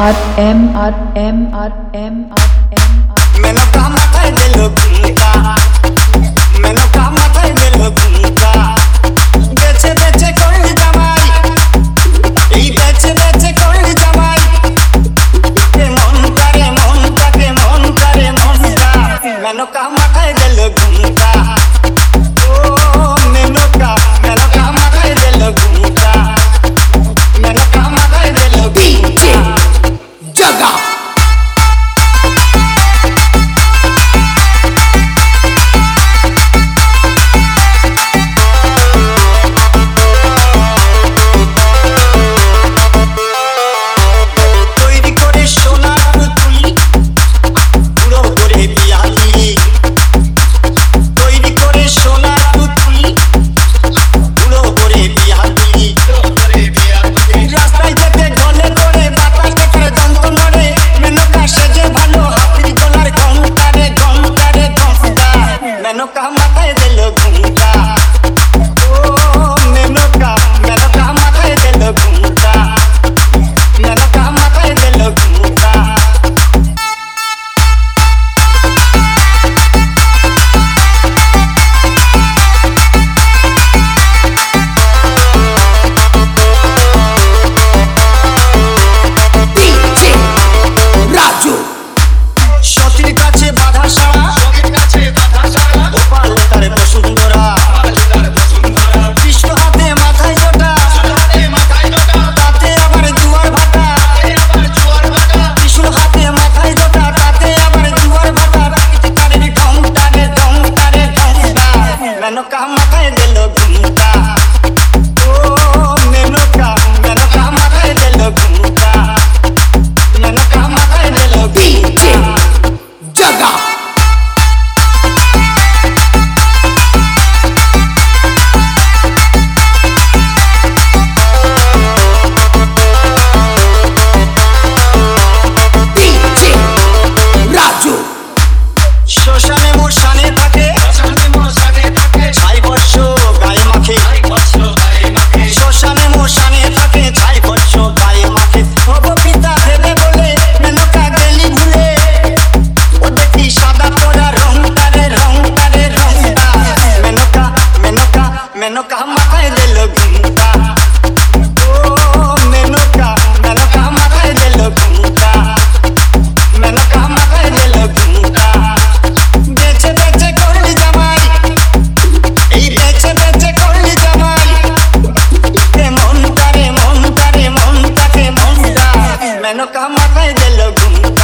মেনকা মাথায় দিল ঘুমটা, মেনকা মাথায় দিল ঘুমটা, বেছে বেছে করলি জামাই, এই বেছে বেছে করলি জামাই, মন করে মনটাকে মন করে মনটা, মেনকা মাথায় দিল ঘুমটা, ও মেনকা মেনকা মাথায় দিল ঘুমটা, মেনকা মাথায় দিল ঘুমটা। জাগা তৈরি করে সোনার পুতুল পুরো করে বিয়ালি, তৈরি করে সোনার পুতুল পুরো করে বিয়ালি, রাস্তায় যেতে গলে করে বাতাস দেখে দন্ত নড়ে, মেনকা সেজে ভালো হাতির গলার ঘন্টা রে ঘন্টা রে ঘন্টা, মেনকা মাথায় দিল ঘুমটা, ও মেনকা মেনকা মাথায় দিল ঘুমটা, মেনকা মাথায় দিল ঘুমটা। ডিজে রাজু সতীর কাছে বাধা সারা, গোপাল তার বসুন্ধরা, কৃষ্ণ হাতে মাথায় জোটা, তাতে আবার জুয়ার ভাটা, কৃষ্ণ হাতে মাথায় জোটা, তাতে আবার জুয়ার ভাটা, তারে ঘন্টা রে ঘন্টা রে ঘন্টা, মেনকা মাথায় দিল ঘুমটা, ও মেনকা মেনকা মাথায় দিল ঘুমটা, মেনকা মাথায় দিল ডিজে ঘুমটা। জাগা ডিজে রাজু শ্মশানে মোশানে থাকে, ছাই বর্ষ গায়ে মাখে, শ্মশানে মোশানে থাকে, ছাই বর্ষ গায়ে মাখে, হব পিতা ভেবে বলে মেনকা গেলি ভুলে, ও দেখি সাদা পরা রংটা রে রংটা রে রংটা, মেনকা মেনকা মেনকা মাথায় দিল ঘুমটা, ও মেনকা মেনকা মাথায় দিল ঘুমটা, মেনকা মাথায় দিল ঘুমটা। বেছে বেছে করলি জামাই, এই বেছে বেছে করলি জামাই, মনটা রে মনটা রে মনটাকে মনটা, মেনকা মাথায় দিল ঘুমটা।